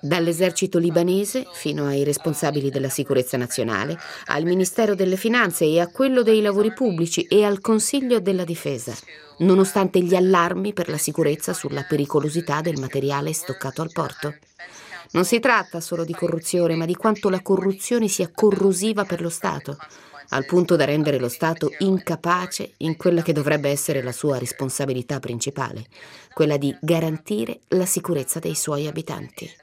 Dall'esercito libanese fino ai responsabili della sicurezza nazionale, al Ministero delle Finanze e a quello dei lavori pubblici e al Consiglio della Difesa, nonostante gli allarmi per la sicurezza sulla pericolosità del materiale stoccato al porto. Non si tratta solo di corruzione, ma di quanto la corruzione sia corrosiva per lo Stato, al punto da rendere lo Stato incapace in quella che dovrebbe essere la sua responsabilità principale, quella di garantire la sicurezza dei suoi abitanti.